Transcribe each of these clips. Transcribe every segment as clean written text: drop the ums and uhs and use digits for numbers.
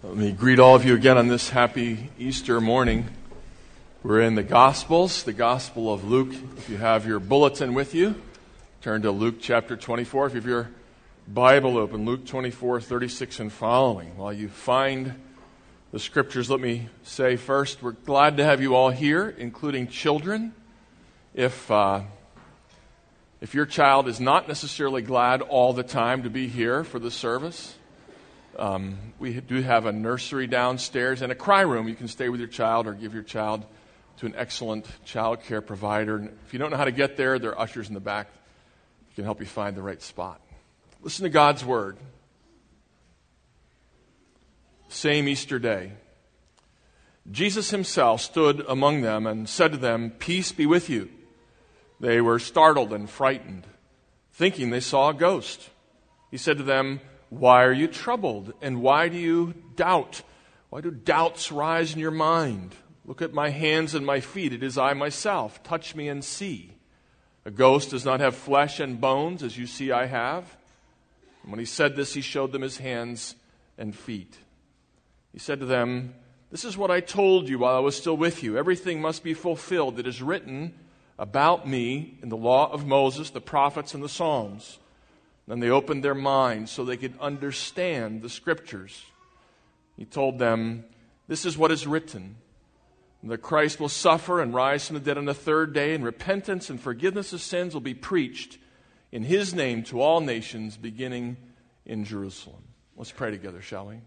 Let me greet all of you again on this happy Easter morning. We're in the Gospels, the Gospel of Luke. If you have your bulletin with you, turn to Luke chapter 24. If you have your Bible open, Luke 24, 36 and following. While you find the scriptures, let me say first, we're glad to have you all here, including children. If your child is not necessarily glad all the time to be here for the service, we do have a nursery downstairs and a cry room. You can stay with your child or give your child to an excellent child care provider. And if you don't know how to get there, there are ushers in the back who can help you find the right spot. Listen to God's word. Same Easter day. Jesus himself stood among them and said to them, "Peace be with you." They were startled and frightened, thinking they saw a ghost. He said to them, "Why are you troubled, and why do you doubt? Why do doubts rise in your mind? Look at my hands and my feet. It is I myself. Touch me and see. A ghost does not have flesh and bones, as you see I have." And when he said this, he showed them his hands and feet. He said to them, "This is what I told you while I was still with you. Everything must be fulfilled that is written about me in the law of Moses, the prophets, and the Psalms." Then they opened their minds so they could understand the Scriptures. He told them, "This is what is written, that Christ will suffer and rise from the dead on the third day, and repentance and forgiveness of sins will be preached in His name to all nations, beginning in Jerusalem." Let's pray together, shall we?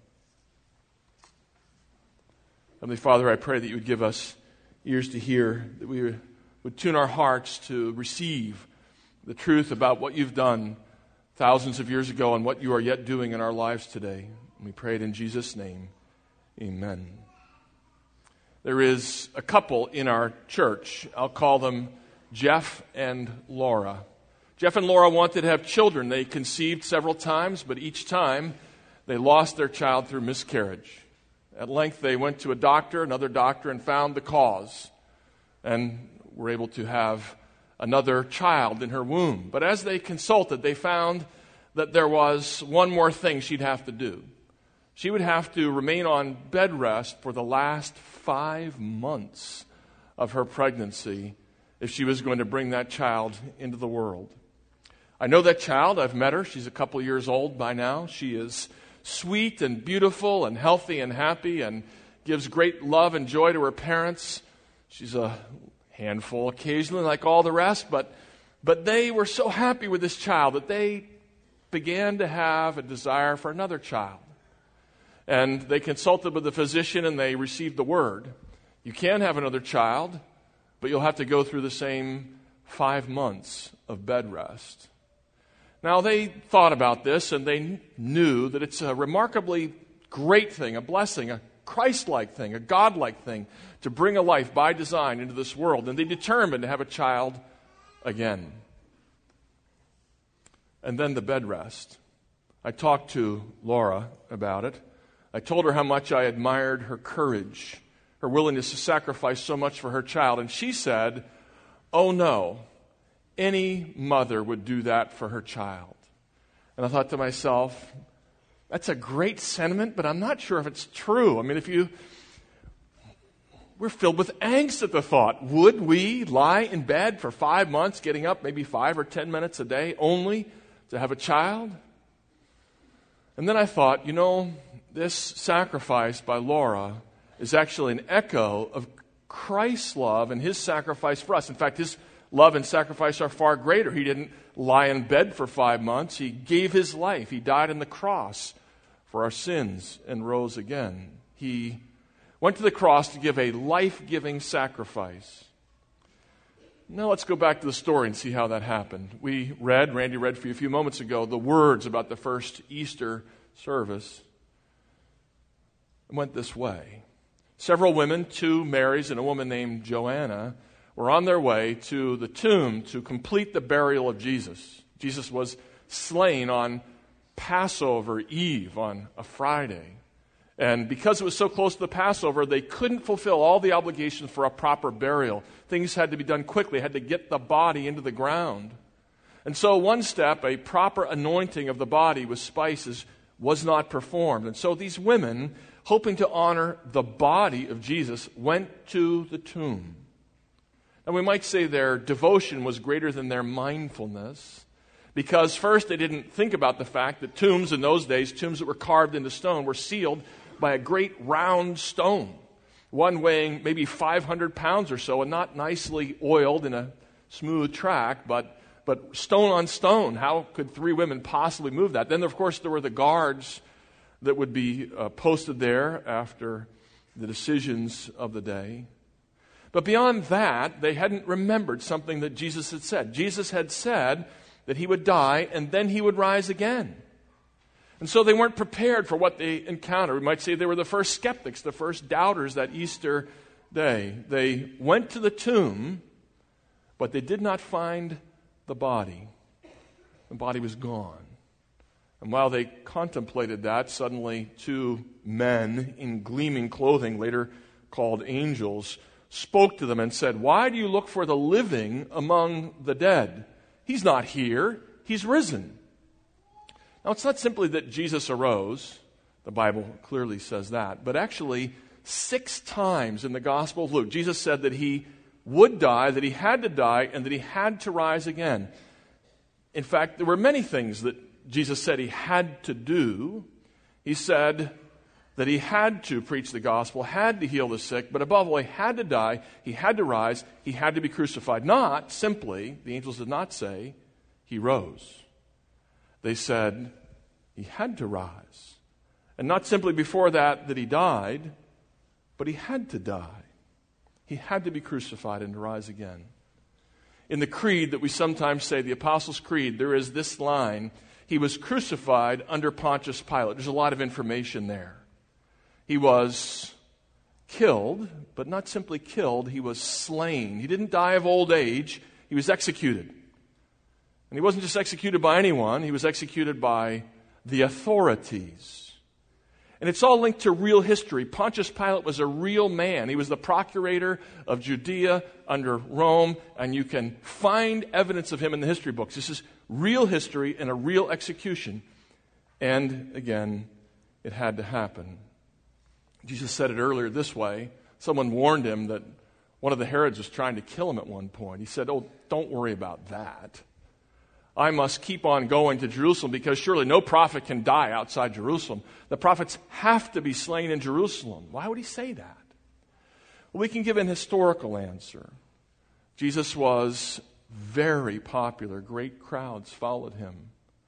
Heavenly Father, I pray that you would give us ears to hear, that we would tune our hearts to receive the truth about what you've done thousands of years ago and what you are yet doing in our lives today. We pray it in Jesus' name. Amen. There is a couple in our church. I'll call them Jeff and Laura. Jeff and Laura wanted to have children. They conceived several times, but each time they lost their child through miscarriage. At length they went to another doctor, and found the cause, and were able to have another child in her womb. But as they consulted, they found that there was one more thing she'd have to do. She would have to remain on bed rest for the last 5 months of her pregnancy if she was going to bring that child into the world. I know that child. I've met her. She's a couple years old by now. She is sweet and beautiful and healthy and happy and gives great love and joy to her parents. She's a handful occasionally, like all the rest, but they were so happy with this child that they began to have a desire for another child. And they consulted with the physician, and they received the word: you can have another child, but you'll have to go through the same 5 months of bed rest. Now, they thought about this, and they knew that it's a remarkably great thing, a blessing, a Christ-like thing, a God-like thing, to bring a life by design into this world. And they determined to have a child again. And then the bed rest. I talked to Laura about it. I told her how much I admired her courage, her willingness to sacrifice so much for her child. And she said, "Oh no, any mother would do that for her child." And I thought to myself, that's a great sentiment, but I'm not sure if it's true. I mean, we're filled with angst at the thought. Would we lie in bed for 5 months, getting up maybe 5 or 10 minutes a day, only to have a child? And then I thought, this sacrifice by Laura is actually an echo of Christ's love and His sacrifice for us. In fact, His love and sacrifice are far greater. He didn't lie in bed for 5 months. He gave His life. He died on the cross for our sins and rose again. He went to the cross to give a life-giving sacrifice. Now let's go back to the story and see how that happened. Randy read for you a few moments ago, the words about the first Easter service. It went this way. Several women, 2 Marys and a woman named Joanna, were on their way to the tomb to complete the burial of Jesus. Jesus was slain on Passover Eve, on a Friday. And because it was so close to the Passover, they couldn't fulfill all the obligations for a proper burial. Things had to be done quickly. They had to get the body into the ground. And so one step, a proper anointing of the body with spices, was not performed. And so these women hoping to honor the body of Jesus, went to the tomb. And we might say their devotion was greater than their mindfulness, because first they didn't think about the fact that tombs in those days, tombs that were carved into stone, were sealed by a great round stone, one weighing maybe 500 pounds or so, and not nicely oiled in a smooth track, but stone on stone. How could three women possibly move that? Then, of course, there were the guards that would be posted there after the decisions of the day. But beyond that, they hadn't remembered something that Jesus had said. Jesus had said that he would die and then he would rise again. And so they weren't prepared for what they encountered. We might say they were the first skeptics, the first doubters that Easter day. They went to the tomb, but they did not find the body. The body was gone. And while they contemplated that, suddenly two men in gleaming clothing, later called angels, spoke to them and said, "Why do you look for the living among the dead? He's not here. He's risen." Now, it's not simply that Jesus arose. The Bible clearly says that. But actually, 6 times in the Gospel of Luke, Jesus said that he would die, that he had to die, and that he had to rise again. In fact, there were many things that Jesus said he had to do. He said that he had to preach the gospel, had to heal the sick, but above all, he had to die, he had to rise, he had to be crucified. Not simply, the angels did not say, he rose. They said he had to rise. And not simply before that he died, but he had to die. He had to be crucified and to rise again. In the creed that we sometimes say, the Apostles' Creed, there is this line, he was crucified under Pontius Pilate. There's a lot of information there. He was killed, but not simply killed, he was slain. He didn't die of old age, he was executed. And he wasn't just executed by anyone, he was executed by the authorities. And it's all linked to real history. Pontius Pilate was a real man. He was the procurator of Judea under Rome, and you can find evidence of him in the history books. This is real history and a real execution. And again, it had to happen. Jesus said it earlier this way. Someone warned him that one of the Herods was trying to kill him at one point. He said, "Oh, don't worry about that. I must keep on going to Jerusalem because surely no prophet can die outside Jerusalem. The prophets have to be slain in Jerusalem." Why would he say that? Well, we can give an historical answer. Jesus was very popular. Great crowds followed him.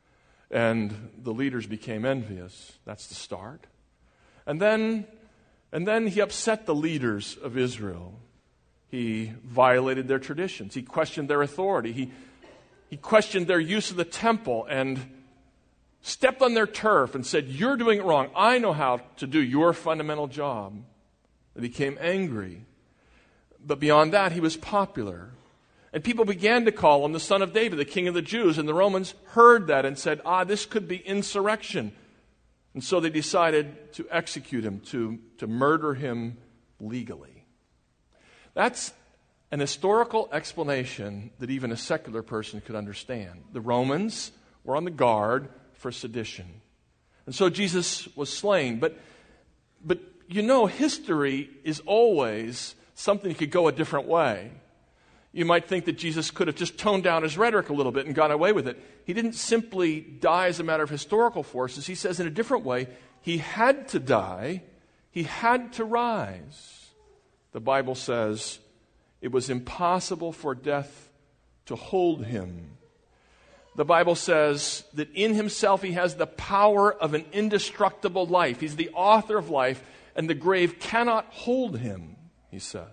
And the leaders became envious. That's the start. And then he upset the leaders of Israel. He violated their traditions. He questioned their authority. He questioned their use of the temple and stepped on their turf and said, "You're doing it wrong. I know how to do your fundamental job." They became angry. But beyond that, he was popular. And people began to call him the Son of David, the King of the Jews. And the Romans heard that and said, this could be insurrection. And so they decided to execute him, to murder him legally. That's an historical explanation that even a secular person could understand. The Romans were on the guard for sedition. And so Jesus was slain. But history is always something that could go a different way. You might think that Jesus could have just toned down his rhetoric a little bit and gone away with it. He didn't simply die as a matter of historical forces. He says in a different way, he had to die, he had to rise. The Bible says it was impossible for death to hold him. The Bible says that in himself he has the power of an indestructible life. He's the author of life, and the grave cannot hold him, he says.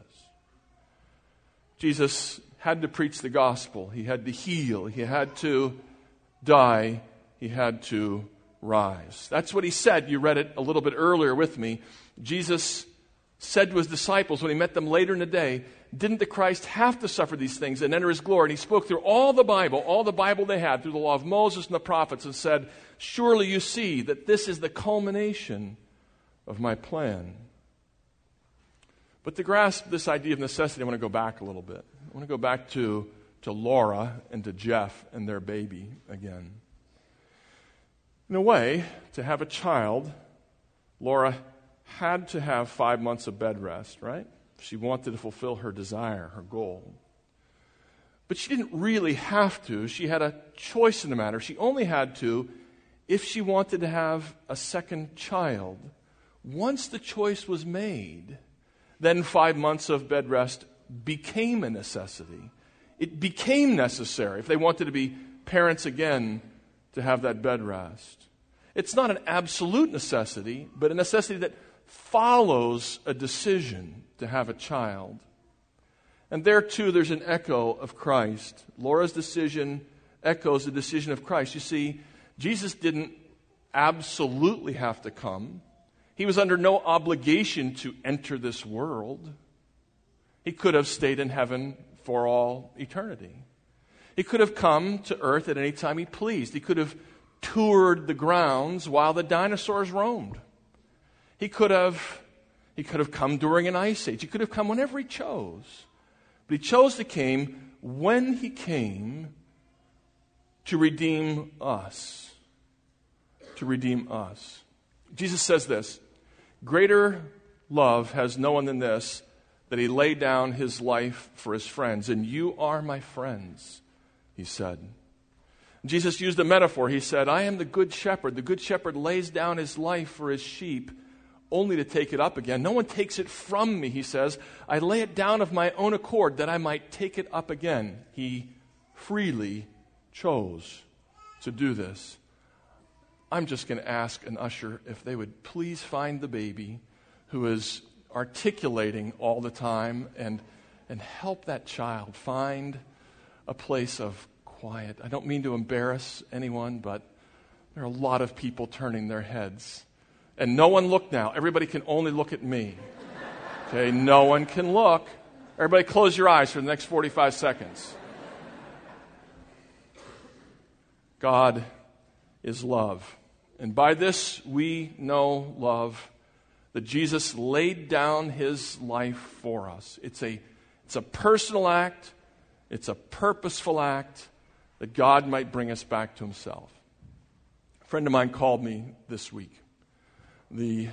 Jesus had to preach the gospel. He had to heal. He had to die. He had to rise. That's what he said. You read it a little bit earlier with me. Jesus said to his disciples when he met them later in the day, didn't the Christ have to suffer these things and enter his glory? And he spoke through all the Bible they had, through the law of Moses and the prophets, and said, surely you see that this is the culmination of my plan. But to grasp this idea of necessity, I want to go back a little bit. I want to go back to Laura and to Jeff and their baby again. In a way, to have a child, Laura had to have 5 months of bed rest, right? She wanted to fulfill her desire, her goal. But she didn't really have to. She had a choice in the matter. She only had to if she wanted to have a second child. Once the choice was made, then 5 months of bed rest became a necessity. It became necessary if they wanted to be parents again to have that bed rest. It's not an absolute necessity, but a necessity that follows a decision to have a child. And there too, there's an echo of Christ. Laura's decision echoes the decision of Christ. You see, Jesus didn't absolutely have to come. He was under no obligation to enter this world. He could have stayed in heaven for all eternity. He could have come to earth at any time he pleased. He could have toured the grounds while the dinosaurs roamed. He could have come during an ice age. He could have come whenever he chose. But he chose to come when he came to redeem us. To redeem us. Jesus says this, "Greater love has no one than this, that he laid down his life for his friends. And you are my friends," he said. Jesus used a metaphor. He said, "I am the good shepherd. The good shepherd lays down his life for his sheep, only to take it up again. No one takes it from me," he says. "I lay it down of my own accord, that I might take it up again." He freely chose to do this. I'm just going to ask an usher if they would please find the baby who is articulating all the time and help that child find a place of quiet. I don't mean to embarrass anyone, but there are a lot of people turning their heads. And no one look now. Everybody can only look at me. Okay, no one can look. Everybody close your eyes for the next 45 seconds. God is love. And by this we know love, that Jesus laid down his life for us. It's a personal act. It's a purposeful act that God might bring us back to himself. A friend of mine called me this week. The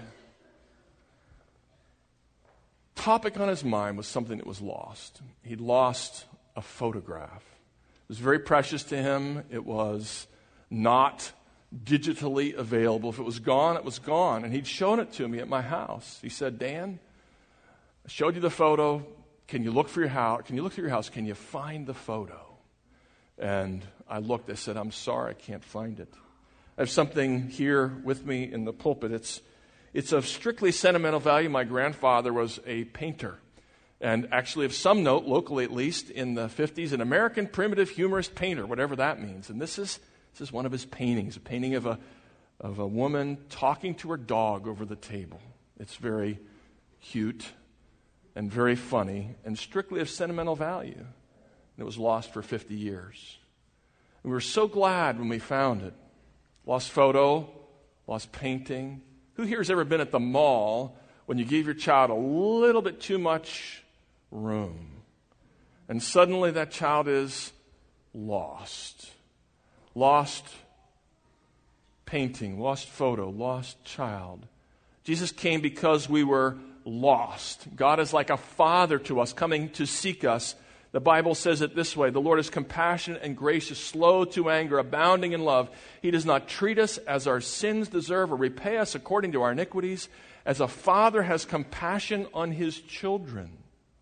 topic on his mind was something that was lost. He'd lost a photograph. It was very precious to him. It was not digitally available. If it was gone, it was gone. And he'd shown it to me at my house. He said, "Dan, I showed you the photo. Can you look for your house? Can you look through your house? Can you find the photo?" And I looked. I said, "I'm sorry, I can't find it." I have something here with me in the pulpit. It's of strictly sentimental value. My grandfather was a painter. And actually, of some note, locally at least, in the 50s, an American primitive humorist painter, whatever that means. And this is one of his paintings, a painting of a woman talking to her dog over the table. It's very cute and very funny and strictly of sentimental value. And it was lost for 50 years. And we were so glad when we found it. Lost photo, lost painting. Who here has ever been at the mall when you gave your child a little bit too much room? And suddenly that child is lost. Lost painting, lost photo, lost child. Jesus came because we were lost. God is like a father to us, coming to seek us. The Bible says it this way: the Lord is compassionate and gracious, slow to anger, abounding in love. He does not treat us as our sins deserve or repay us according to our iniquities, as a father has compassion on his children.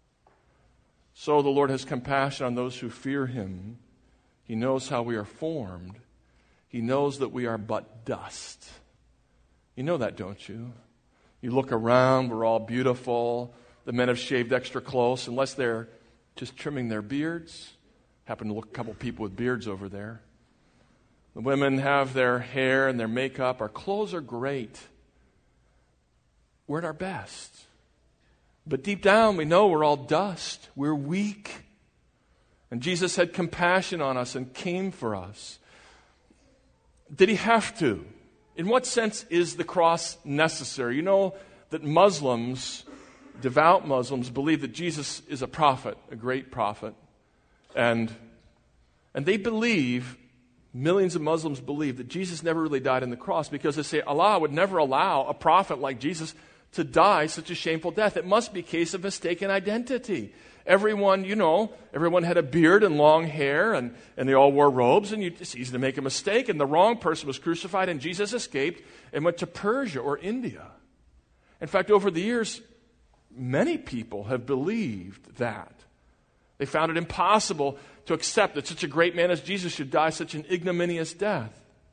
So the Lord has compassion on those who fear him. He knows how we are formed. He knows that we are but dust. You know that, don't you? You look around, we're all beautiful. The men have shaved extra close, unless they're just trimming their beards. Happen to look a couple people with beards over there. The women have their hair and their makeup. Our clothes are great. We're at our best. But deep down, we know we're all dust. We're weak. And Jesus had compassion on us and came for us. Did he have to? In what sense is the cross necessary? You know that Muslims, devout Muslims, believe that Jesus is a prophet, a great prophet. And they believe, millions of Muslims believe, that Jesus never really died on the cross, because they say Allah would never allow a prophet like Jesus to die such a shameful death? It must be a case of mistaken identity. Everyone had a beard and long hair, and they all wore robes, and it's easy to make a mistake, and the wrong person was crucified, and Jesus escaped and went to Persia or India. In fact, over the years, many people have believed that. They found it impossible to accept that such a great man as Jesus should die such an ignominious death.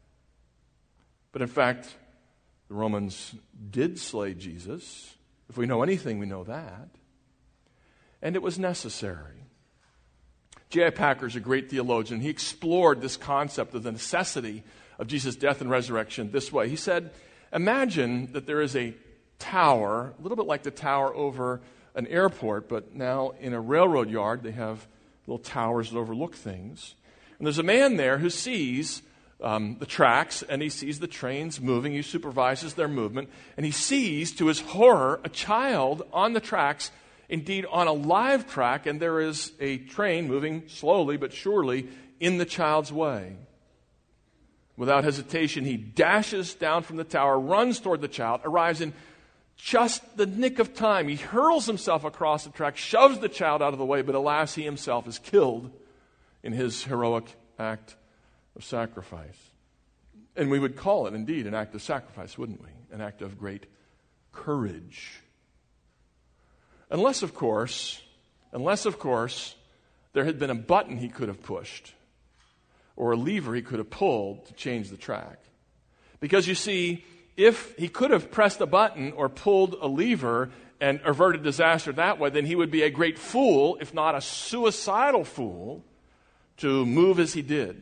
But in fact, the Romans did slay Jesus. If we know anything, we know that. And it was necessary. J.I. Packer is a great theologian. He explored this concept of the necessity of Jesus' death and resurrection this way. He said, imagine that there is a tower, a little bit like the tower over an airport, but now in a railroad yard, they have little towers that overlook things. And there's a man there who sees the tracks, and he sees the trains moving. He supervises their movement, and he sees, to his horror, a child on the tracks, indeed on a live track, and there is a train moving slowly but surely in the child's way. Without hesitation, he dashes down from the tower, runs toward the child, arrives in just the nick of time. He hurls himself across the track, shoves the child out of the way, but alas, he himself is killed in his heroic act of sacrifice. And we would call it, indeed, an act of sacrifice, wouldn't we? An act of great courage. Unless, of course, there had been a button he could have pushed or a lever he could have pulled to change the track. Because, you see, if he could have pressed a button or pulled a lever and averted disaster that way, then he would be a great fool, if not a suicidal fool, to move as he did,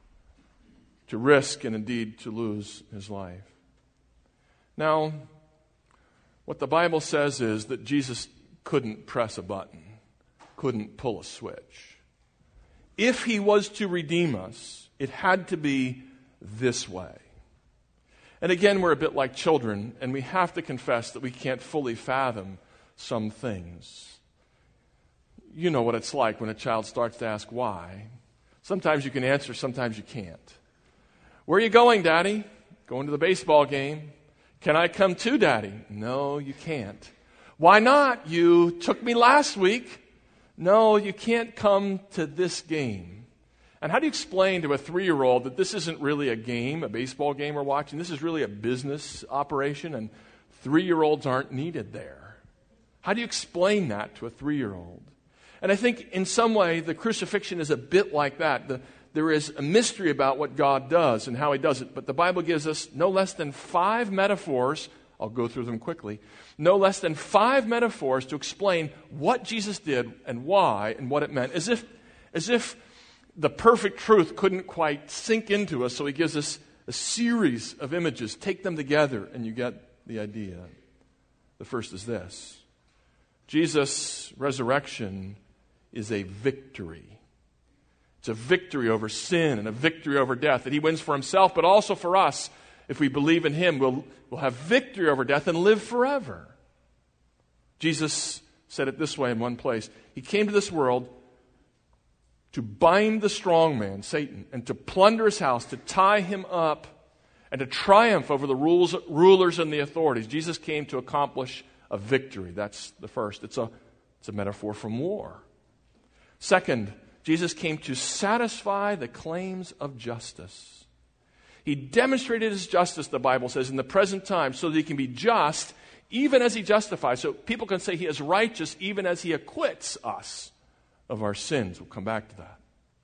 to risk and indeed to lose his life. Now, what the Bible says is that Jesus couldn't press a button, couldn't pull a switch. If he was to redeem us, it had to be this way. And again, we're a bit like children, and we have to confess that we can't fully fathom some things. You know what it's like when a child starts to ask why. Sometimes you can answer, sometimes you can't. Where are you going, Daddy? Going to the baseball game. Can I come too, Daddy? No, you can't. Why not? You took me last week. No, you can't come to this game. And how do you explain to a 3-year-old that this isn't really a game, a baseball game we're watching? This is really a business operation, and 3-year-olds aren't needed there. How do you explain that to a 3-year-old? And I think in some way the crucifixion is a bit like that. There is a mystery about what God does and how he does it. But the Bible gives us no less than 5 metaphors. I'll go through them quickly. No less than 5 metaphors to explain what Jesus did and why and what it meant. As if the perfect truth couldn't quite sink into us, so he gives us a series of images. Take them together and you get the idea. The first is this. Jesus' resurrection is a victory. It's a victory over sin and a victory over death that he wins for himself, but also for us. If we believe in him, we'll have victory over death and live forever. Jesus said it this way in one place. He came to this world to bind the strong man, Satan, and to plunder his house, to tie him up, and to triumph over the rulers and the authorities. Jesus came to accomplish a victory. That's the first. It's a metaphor from war. Second, Jesus came to satisfy the claims of justice. He demonstrated his justice, the Bible says, in the present time so that he can be just even as he justifies. So people can say he is righteous even as he acquits us of our sins. We'll come back to that.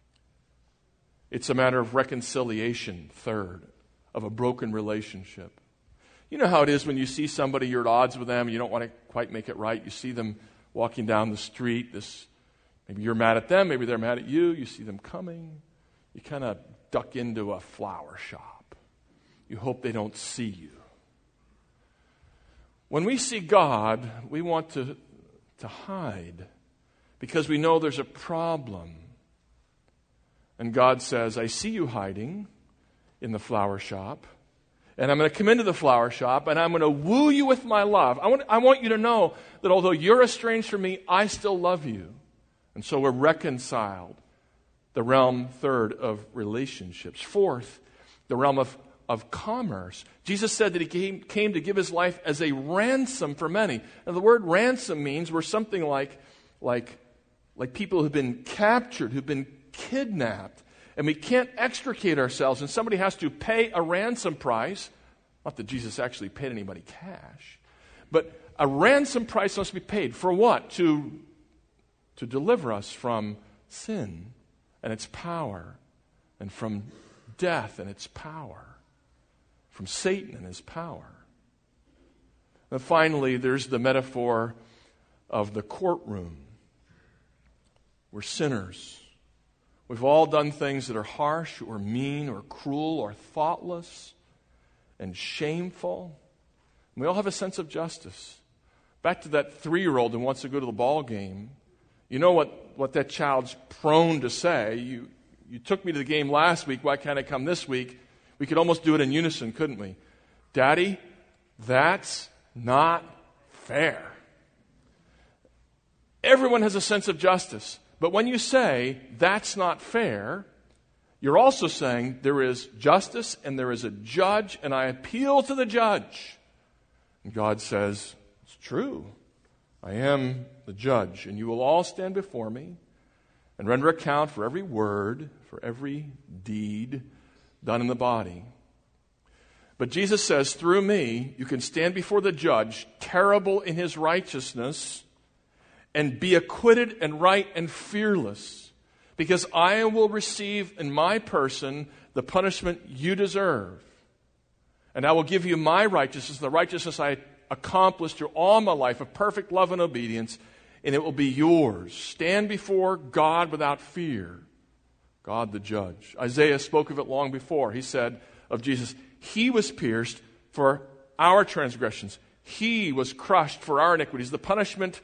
It's a matter of reconciliation, third, of a broken relationship. You know how it is when you see somebody, you're at odds with them, and you don't want to quite make it right. You see them walking down the street. Maybe you're mad at them, maybe they're mad at you. You see them coming. You kind of duck into a flower shop. You hope they don't see you. When we see God, we want to hide because we know there's a problem. And God says, I see you hiding in the flower shop, and I'm going to come into the flower shop, and I'm going to woo you with my love. I want you to know that although you're estranged from me, I still love you. And so we're reconciled. The realm, third, of relationships. Fourth, the realm of of commerce. Jesus said that he came to give his life as a ransom for many. Now, the word ransom means we're something like people who've been captured, who've been kidnapped, and we can't extricate ourselves, and somebody has to pay a ransom price. Not that Jesus actually paid anybody cash, but a ransom price must be paid. For what? To deliver us from sin and its power, and from death and its power, from Satan and his power. And finally, there's the metaphor of the courtroom. We're sinners. We've all done things that are harsh or mean or cruel or thoughtless and shameful. And we all have a sense of justice. Back to that 3-year-old who wants to go to the ball game. You know what that child's prone to say. You took me to the game last week. Why can't I come this week? We could almost do it in unison, couldn't we? Daddy, that's not fair. Everyone has a sense of justice. But when you say, that's not fair, you're also saying there is justice and there is a judge, and I appeal to the judge. And God says, it's true. I am the judge, and you will all stand before me and render account for every word, for every deed done in the body. But Jesus says, through me, you can stand before the judge, terrible in his righteousness, and be acquitted and right and fearless, because I will receive in my person the punishment you deserve. And I will give you my righteousness, the righteousness I accomplished through all my life of perfect love and obedience, and it will be yours. Stand before God without fear. God the judge. Isaiah spoke of it long before. He said of Jesus, he was pierced for our transgressions. He was crushed for our iniquities. The punishment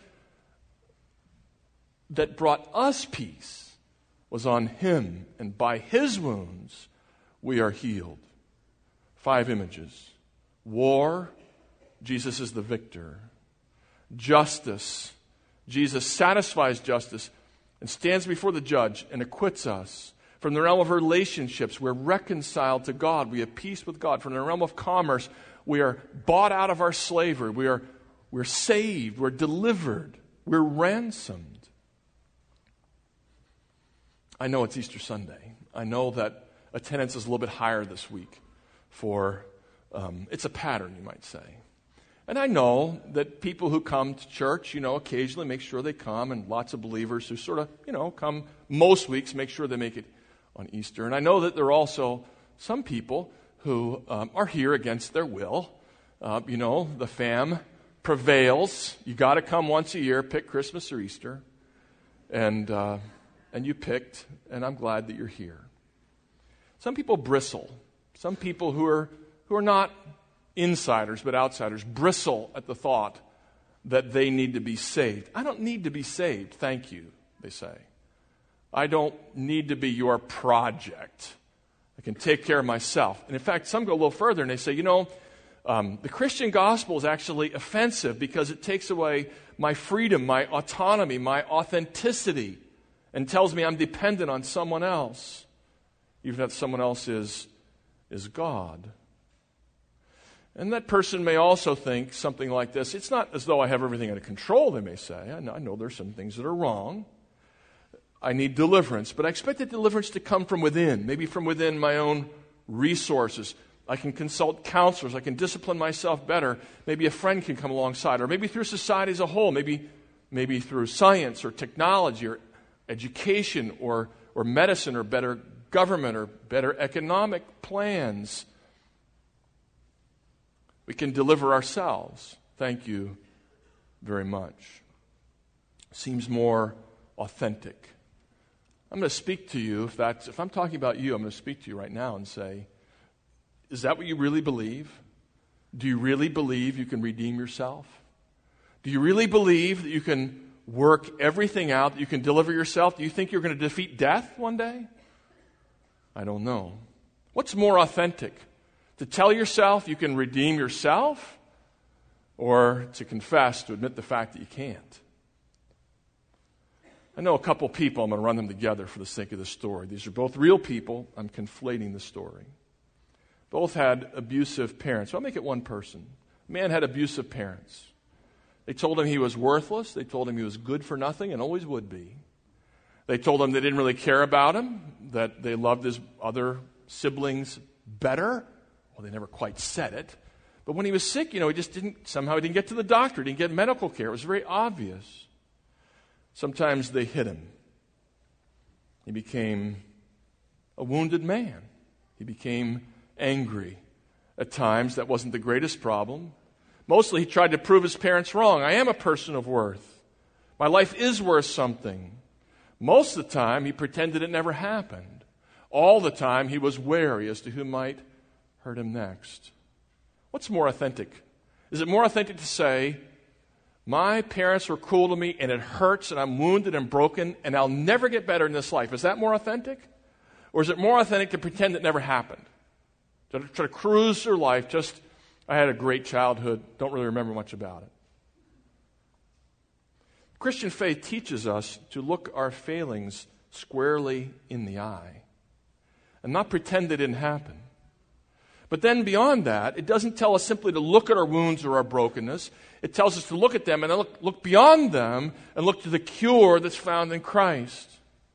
that brought us peace was on him, and by his wounds we are healed. 5 images. War, Jesus is the victor. Justice, Jesus satisfies justice and stands before the judge and acquits us. From the realm of relationships, we're reconciled to God. We have peace with God. From the realm of commerce, we are bought out of our slavery. We're saved. We're delivered. We're ransomed. I know it's Easter Sunday. I know that attendance is a little bit higher this week it's a pattern, you might say. And I know that people who come to church, occasionally make sure they come, and lots of believers who sort of, come most weeks, make sure they make it on Easter. And I know that there are also some people who are here against their will. The fam prevails. You got to come once a year, pick Christmas or Easter. And you picked, and I'm glad that you're here. Some people bristle. Some people who are not insiders but outsiders bristle at the thought that they need to be saved. I don't need to be saved, thank you, they say. I don't need to be your project. I can take care of myself. And in fact, some go a little further and they say, the Christian gospel is actually offensive because it takes away my freedom, my autonomy, my authenticity, and tells me I'm dependent on someone else, even if that someone else is God. And that person may also think something like this. It's not as though I have everything under control, they may say. I know there's some things that are wrong. I need deliverance, but I expect that deliverance to come from within, maybe from within my own resources. I can consult counselors. I can discipline myself better. Maybe a friend can come alongside, or maybe through society as a whole, maybe through science or technology or education or medicine or better government or better economic plans. We can deliver ourselves. Thank you very much. Seems more authentic. I'm going to speak to you, if I'm talking about you, I'm going to speak to you right now and say, is that what you really believe? Do you really believe you can redeem yourself? Do you really believe that you can work everything out, that you can deliver yourself? Do you think you're going to defeat death one day? I don't know. What's more authentic? To tell yourself you can redeem yourself, or to confess, to admit the fact that you can't? I know a couple people. I'm going to run them together for the sake of the story. These are both real people. I'm conflating the story. Both had abusive parents. So I'll make it one person. The man had abusive parents. They told him he was worthless. They told him he was good for nothing and always would be. They told him they didn't really care about him, that they loved his other siblings better. Well, they never quite said it. But when he was sick, he just didn't get to the doctor, didn't get medical care. It was very obvious. Sometimes they hit him. He became a wounded man. He became angry. At times, that wasn't the greatest problem. Mostly, he tried to prove his parents wrong. I am a person of worth. My life is worth something. Most of the time, he pretended it never happened. All the time, he was wary as to who might hurt him next. What's more authentic? Is it more authentic to say, my parents were cruel to me and it hurts and I'm wounded and broken and I'll never get better in this life? Is that more authentic? Or is it more authentic to pretend it never happened? To try to cruise through life, I had a great childhood, don't really remember much about it. Christian faith teaches us to look our failings squarely in the eye and not pretend they didn't happen. But then beyond that, it doesn't tell us simply to look at our wounds or our brokenness. It tells us to look at them and look beyond them and look to the cure that's found in Christ.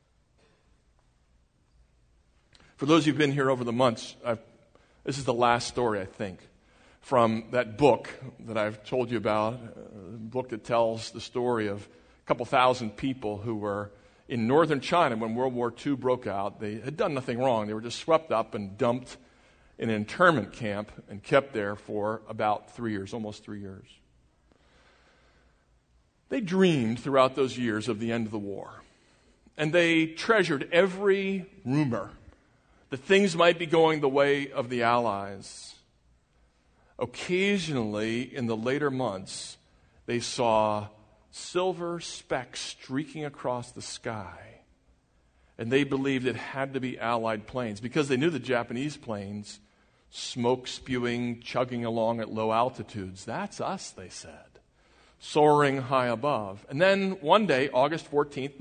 For those who've been here over the months, this is the last story, I think, from that book that I've told you about, a book that tells the story of a couple thousand people who were in northern China when World War II broke out. They had done nothing wrong. They were just swept up and dumped in an internment camp and kept there for about 3 years, almost 3 years. They dreamed throughout those years of the end of the war. And they treasured every rumor that things might be going the way of the Allies. Occasionally, in the later months, they saw silver specks streaking across the sky. And they believed it had to be Allied planes because they knew the Japanese planes, smoke spewing, chugging along at low altitudes. That's us, they said, soaring high above. And then one day, August 14th,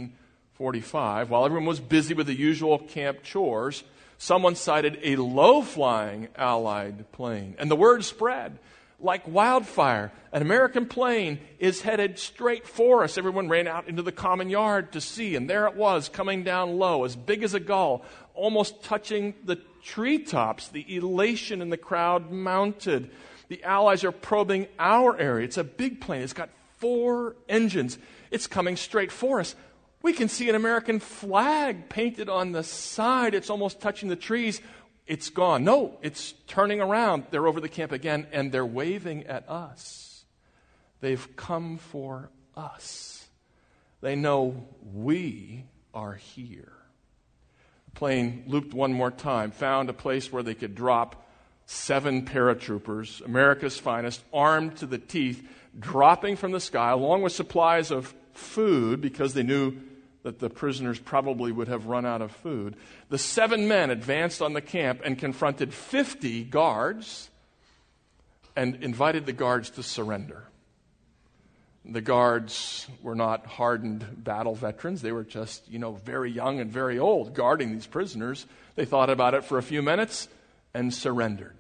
1945, while everyone was busy with the usual camp chores, someone sighted a low-flying Allied plane. And the word spread like wildfire. An American plane is headed straight for us. Everyone ran out into the common yard to see, and there it was, coming down low, as big as a gull, almost touching the treetops. The elation in the crowd mounted. The Allies are probing our area. It's a big plane. It's got 4 engines. It's coming straight for us. We can see an American flag painted on the side. It's almost touching the trees. It's gone. No, it's turning around. They're over the camp again, and they're waving at us. They've come for us. They know we are here. The plane looped one more time, found a place where they could drop 7 paratroopers, America's finest, armed to the teeth, dropping from the sky, along with supplies of food, because they knew that the prisoners probably would have run out of food. The 7 men advanced on the camp and confronted 50 guards and invited the guards to surrender. The guards were not hardened battle veterans. They were just, very young and very old guarding these prisoners. They thought about it for a few minutes and surrendered.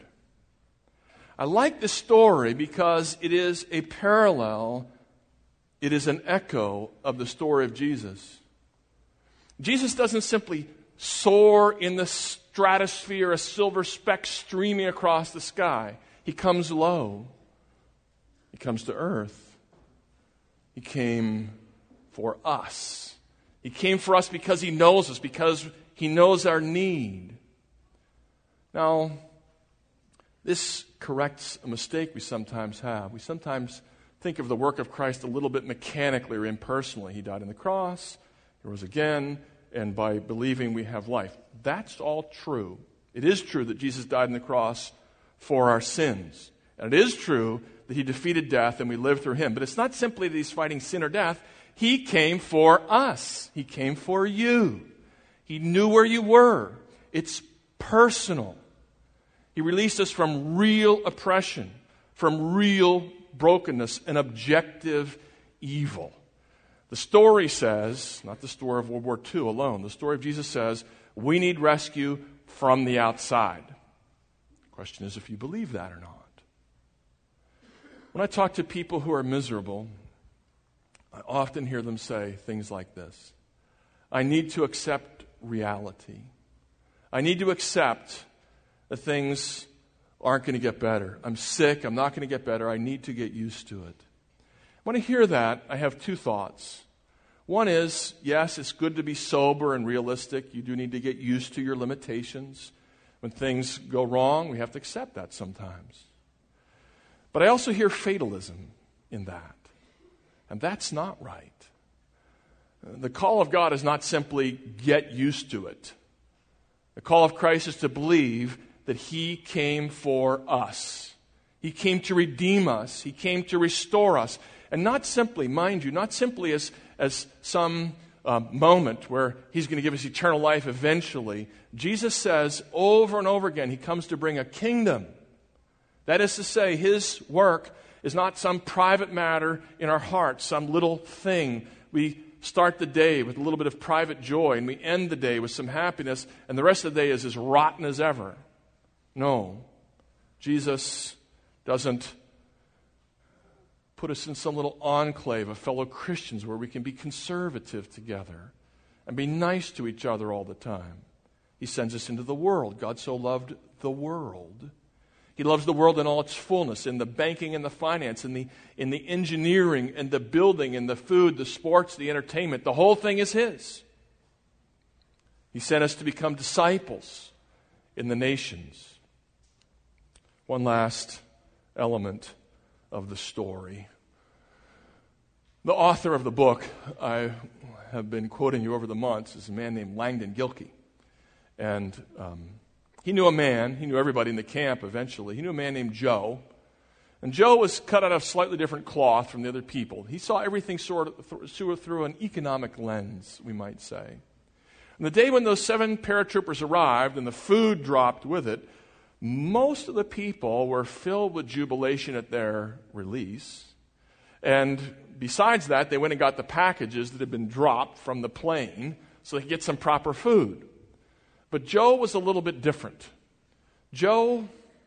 I like this story because it is a parallel, it is an echo of the story of Jesus. Jesus doesn't simply soar in the stratosphere, a silver speck streaming across the sky. He comes low. He comes to earth. He came for us. He came for us because He knows us, because He knows our need. Now, this corrects a mistake we sometimes have. We sometimes think of the work of Christ a little bit mechanically or impersonally. He died on the cross, He rose again, and by believing we have life. That's all true. It is true that Jesus died on the cross for our sins. And it is true that He defeated death and we live through Him. But it's not simply that He's fighting sin or death. He came for us. He came for you. He knew where you were. It's personal. He released us from real oppression, from real brokenness and objective evil. The story says, not the story of World War II alone, the story of Jesus says, we need rescue from the outside. Question is if you believe that or not. When I talk to people who are miserable, I often hear them say things like this: I need to accept reality. I need to accept that things aren't going to get better. I'm sick. I'm not going to get better. I need to get used to it. When I hear that, I have two thoughts. One is, yes, it's good to be sober and realistic. You do need to get used to your limitations. When things go wrong, we have to accept that sometimes. But I also hear fatalism in that. And that's not right. The call of God is not simply get used to it. The call of Christ is to believe that He came for us. He came to redeem us. He came to restore us. And not simply, mind you, not simply as some moment where He's going to give us eternal life eventually. Jesus says over and over again, He comes to bring a kingdom. That is to say, His work is not some private matter in our hearts, some little thing. We start the day with a little bit of private joy, and we end the day with some happiness, and the rest of the day is as rotten as ever. No, Jesus doesn't put us in some little enclave of fellow Christians where we can be conservative together and be nice to each other all the time. He sends us into the world. God so loved the world. He loves the world in all its fullness, in the banking and the finance, in the engineering and the building and the food, the sports, the entertainment. The whole thing is His. He sent us to become disciples in the nations. One last element of the story. The author of the book I have been quoting you over the months is a man named Langdon Gilkey. And he knew a man, he knew everybody in the camp eventually. He knew a man named Joe. And Joe was cut out of slightly different cloth from the other people. He saw everything sort of through an economic lens, we might say. And the day when those 7 paratroopers arrived and the food dropped with it, most of the people were filled with jubilation at their release. And besides that, they went and got the packages that had been dropped from the plane so they could get some proper food. But Joe was a little bit different. Joe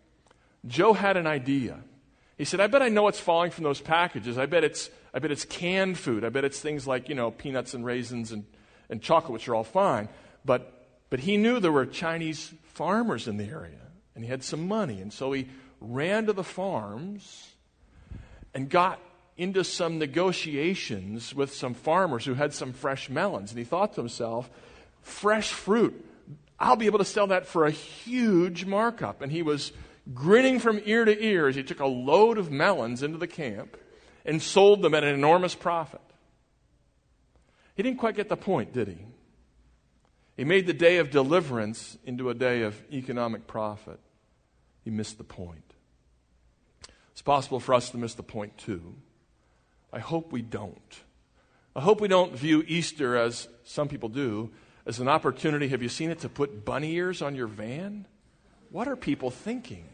had an idea. He said, I bet I know what's falling from those packages. I bet it's canned food. I bet it's things like, peanuts and raisins and chocolate, which are all fine. But he knew there were Chinese farmers in the area, and he had some money. And so he ran to the farms and got into some negotiations with some farmers who had some fresh melons. And he thought to himself, fresh fruit, I'll be able to sell that for a huge markup. And he was grinning from ear to ear as he took a load of melons into the camp and sold them at an enormous profit. He didn't quite get the point, did he? He made the day of deliverance into a day of economic profit. He missed the point. It's possible for us to miss the point too. I hope we don't. I hope we don't view Easter, as some people do, as an opportunity, have you seen it, to put bunny ears on your van? What are people thinking?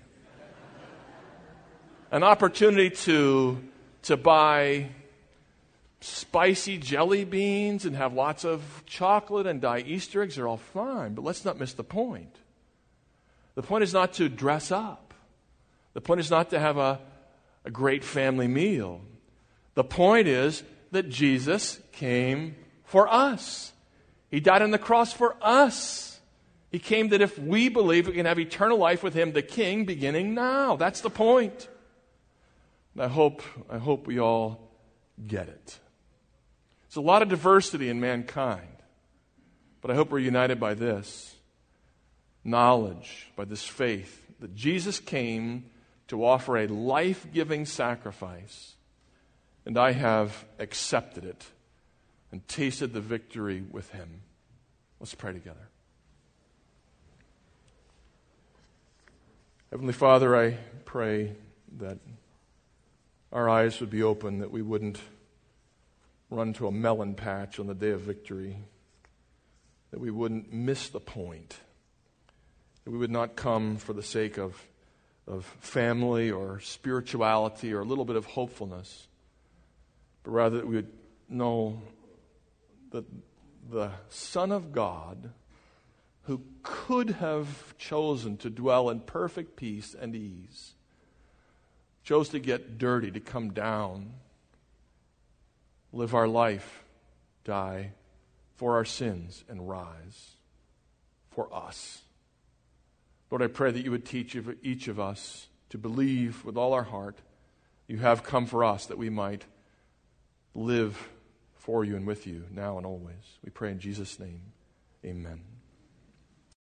An opportunity to buy spicy jelly beans and have lots of chocolate and dye Easter eggs are all fine, but let's not miss the point. The point is not to dress up. The point is not to have a great family meal. The point is that Jesus came for us. He died on the cross for us. He came that if we believe, we can have eternal life with Him, the King, beginning now. That's the point. And I hope we all get it. There's a lot of diversity in mankind, but I hope we're united by this knowledge, by this faith, that Jesus came to offer a life-giving sacrifice, and I have accepted it and tasted the victory with Him. Let's pray together. Heavenly Father, I pray that our eyes would be open, that we wouldn't run to a melon patch on the day of victory, that we wouldn't miss the point, that we would not come for the sake of family or spirituality or a little bit of hopefulness, but rather that we would know that the Son of God who could have chosen to dwell in perfect peace and ease, chose to get dirty, to come down, live our life, die for our sins, and rise for us. Lord, I pray that you would teach each of us to believe with all our heart you have come for us, that we might live for you and with you now and always. We pray in Jesus' name. Amen.